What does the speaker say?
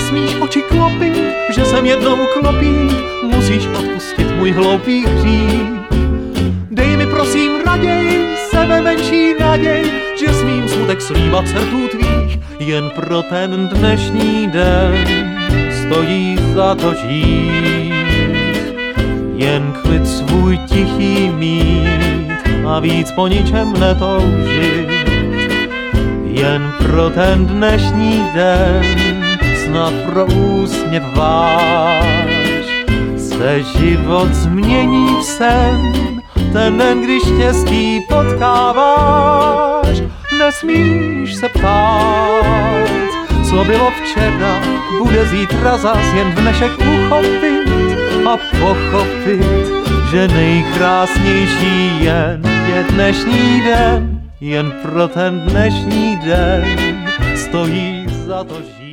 nesmíš oči klopit, že jsem jednou klopí, musíš odpustit můj hloupý hřích. Dej mi prosím raději sebe menší naděj, že smím smutek slíbat srdců tvých, jen pro ten dnešní den stojí za to žít. Jen klid svůj tichý mít a víc po ničem netoužit. Jen pro ten dnešní den snad pro úsměv váš se život změní v sen. Ten den, když štěstí potkáváš, nesmíš se ptát, co bylo včera, bude zítra zas, jen dnešek uchopit a pochopit, že nejkrásnější jen je dnešní den. Jen pro ten dnešní den stojí za to žít.